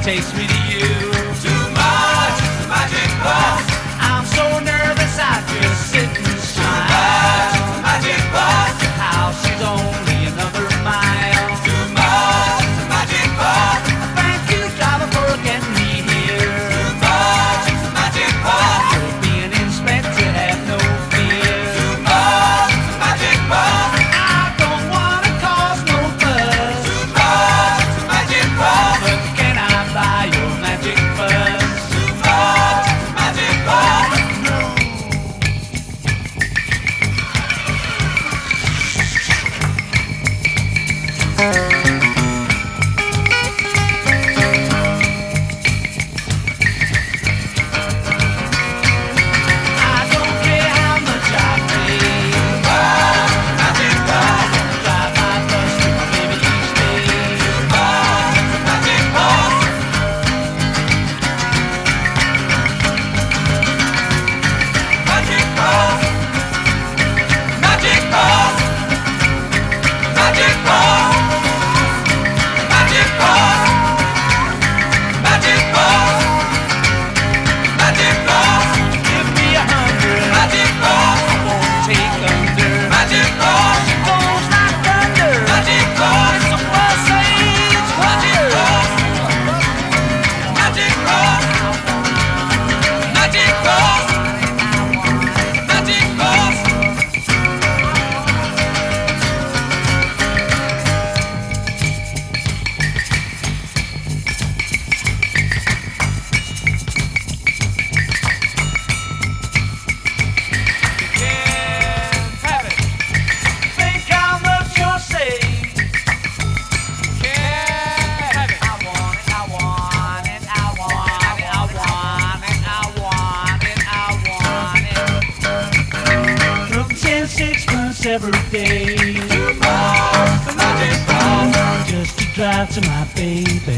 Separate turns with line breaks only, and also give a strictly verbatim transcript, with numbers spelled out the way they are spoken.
takes me to you.
Too much magic bus.
I'm so nervous I just sit and smile.
Too much magic bus.
How she's only another mile.
Too much magic bus.
Thank you, driver, for getting me here.
Too much magic bus.
You're being inspected, have no fear.
Too much magic bus.
I don't wanna cause no fuss,
Too much magic bus.
but can I buy your magic bus?
Too much magic bus.
I don't care how much I pay.
Magic bus.
Drive my bus to my baby each day.
Magic bus. Magic bus. Magic bus. Magic bus. Magic bus. Magic bus. Magic bus.
Give me a hundred,
Magic bus.
I won't take under.
Magic bus.
Goes like thunder.
Magic bus.
It's a bus age
Magic
wonder.
bus. Magic bus. Magic bus. Magic bus. Can't have it.
Think how much you're saved.
Can't have it.
I want it, I want it, I want it, I want it, I want it, I want it. From ten sixpence every day,
Too much magic bus.
just to drive to my baby.